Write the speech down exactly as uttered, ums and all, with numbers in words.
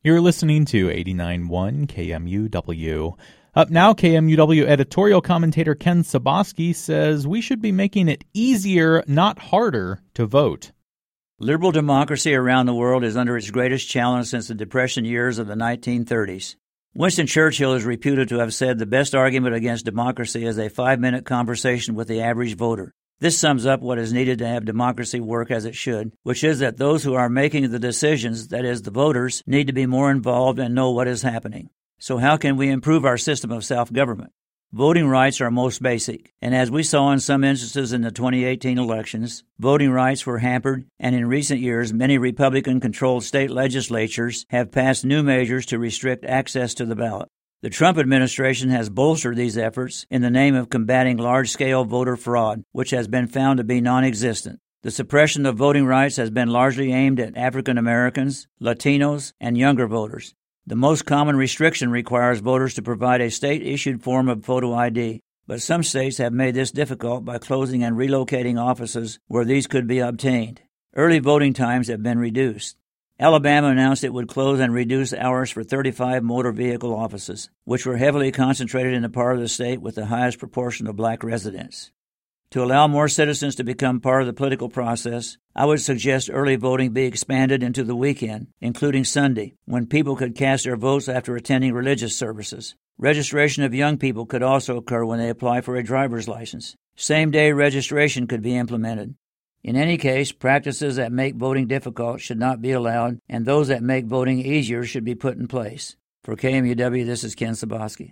You're listening to eighty-nine point one K M U W. Up now, K M U W editorial commentator Ken Saboski says we should be making it easier, not harder, to vote. Liberal democracy around the world is under its greatest challenge since the Depression years of the nineteen thirties. Winston Churchill is reputed to have said the best argument against democracy is a five-minute conversation with the average voter. This sums up what is needed to have democracy work as it should, which is that those who are making the decisions, that is, the voters, need to be more involved and know what is happening. So how can we improve our system of self-government? Voting rights are most basic, and as we saw in some instances in the twenty eighteen elections, voting rights were hampered, and in recent years many Republican-controlled state legislatures have passed new measures to restrict access to the ballot. The Trump administration has bolstered these efforts in the name of combating large-scale voter fraud, which has been found to be non-existent. The suppression of voting rights has been largely aimed at African Americans, Latinos, and younger voters. The most common restriction requires voters to provide a state-issued form of photo I D, but some states have made this difficult by closing and relocating offices where these could be obtained. Early voting times have been reduced. Alabama announced it would close and reduce hours for thirty-five motor vehicle offices, which were heavily concentrated in the part of the state with the highest proportion of black residents. To allow more citizens to become part of the political process, I would suggest early voting be expanded into the weekend, including Sunday, when people could cast their votes after attending religious services. Registration of young people could also occur when they apply for a driver's license. Same-day registration could be implemented. In any case, practices that make voting difficult should not be allowed, and those that make voting easier should be put in place. For K M U W, this is Ken Saboski.